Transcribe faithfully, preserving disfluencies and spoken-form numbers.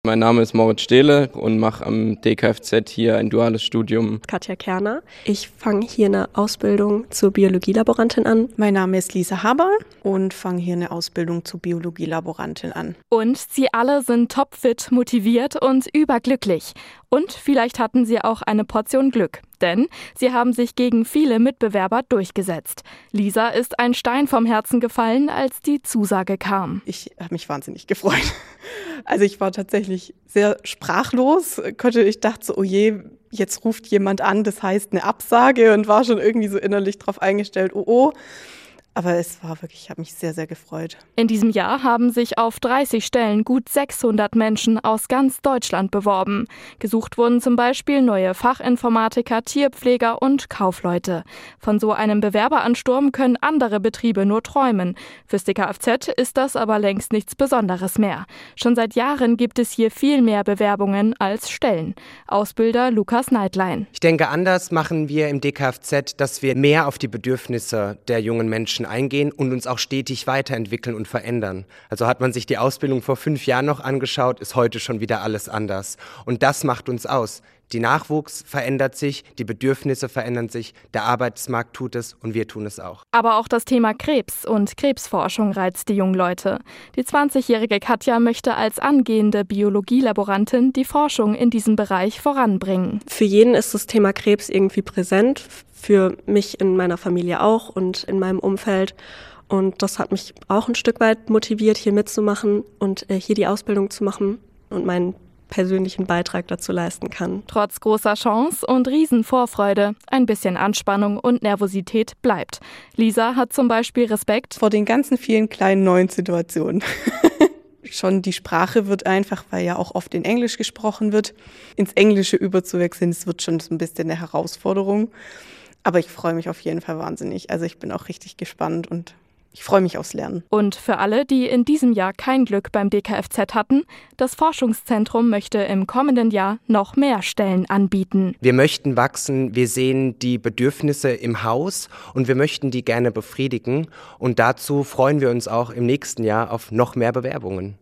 Mein Name ist Moritz Stehle und mache am D K F Z hier ein duales Studium. Katja Kerner. Ich fange hier eine Ausbildung zur Biologielaborantin an. Mein Name ist Lisa Haberl und fange hier eine Ausbildung zur Biologielaborantin an. Und sie alle sind topfit, motiviert und überglücklich. Und vielleicht hatten sie auch eine Portion Glück, denn sie haben sich gegen viele Mitbewerber durchgesetzt. Lisa ist ein Stein vom Herzen gefallen, als die Zusage kam. Ich habe mich wahnsinnig gefreut. Also ich war tatsächlich sehr sprachlos. Ich dachte so, oh je, jetzt ruft jemand an, das heißt eine Absage, und war schon irgendwie so innerlich drauf eingestellt, oh oh. Aber es war wirklich, ich habe mich sehr, sehr gefreut. In diesem Jahr haben sich auf dreißig Stellen gut sechshundert Menschen aus ganz Deutschland beworben. Gesucht wurden zum Beispiel neue Fachinformatiker, Tierpfleger und Kaufleute. Von so einem Bewerberansturm können andere Betriebe nur träumen. Fürs D K F Z ist das aber längst nichts Besonderes mehr. Schon seit Jahren gibt es hier viel mehr Bewerbungen als Stellen. Ausbilder Lukas Neidlein. Ich denke, anders machen wir im D K F Z, dass wir mehr auf die Bedürfnisse der jungen Menschen eingehen und uns auch stetig weiterentwickeln und verändern. Also hat man sich die Ausbildung vor fünf Jahren noch angeschaut, ist heute schon wieder alles anders. Und das macht uns aus. Die Nachwuchs verändert sich, die Bedürfnisse verändern sich, der Arbeitsmarkt tut es und wir tun es auch. Aber auch das Thema Krebs und Krebsforschung reizt die jungen Leute. Die zwanzigjährige Katja möchte als angehende Biologielaborantin die Forschung in diesem Bereich voranbringen. Für jeden ist das Thema Krebs irgendwie präsent, für mich in meiner Familie auch und in meinem Umfeld. Und das hat mich auch ein Stück weit motiviert, hier mitzumachen und hier die Ausbildung zu machen und meinen persönlichen Beitrag dazu leisten kann. Trotz großer Chance und Riesenvorfreude, ein bisschen Anspannung und Nervosität bleibt. Lisa hat zum Beispiel Respekt vor den ganzen vielen kleinen neuen Situationen. Schon die Sprache wird einfach, weil ja auch oft in Englisch gesprochen wird, ins Englische überzuwechseln, das wird schon so ein bisschen eine Herausforderung. Aber ich freue mich auf jeden Fall wahnsinnig. Also ich bin auch richtig gespannt und ich freue mich aufs Lernen. Und für alle, die in diesem Jahr kein Glück beim D K F Z hatten, das Forschungszentrum möchte im kommenden Jahr noch mehr Stellen anbieten. Wir möchten wachsen, wir sehen die Bedürfnisse im Haus und wir möchten die gerne befriedigen. Und dazu freuen wir uns auch im nächsten Jahr auf noch mehr Bewerbungen.